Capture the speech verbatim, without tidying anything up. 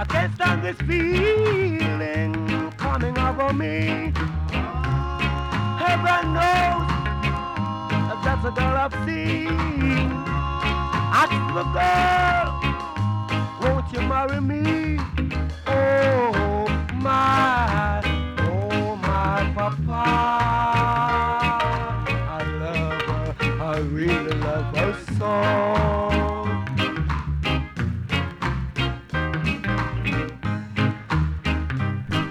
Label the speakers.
Speaker 1: I can't stand this feeling coming over me. Heaven knows that's a girl I've seen. Ask the girl, won't you marry me? Oh my, oh my papa, I love her, I really love her so.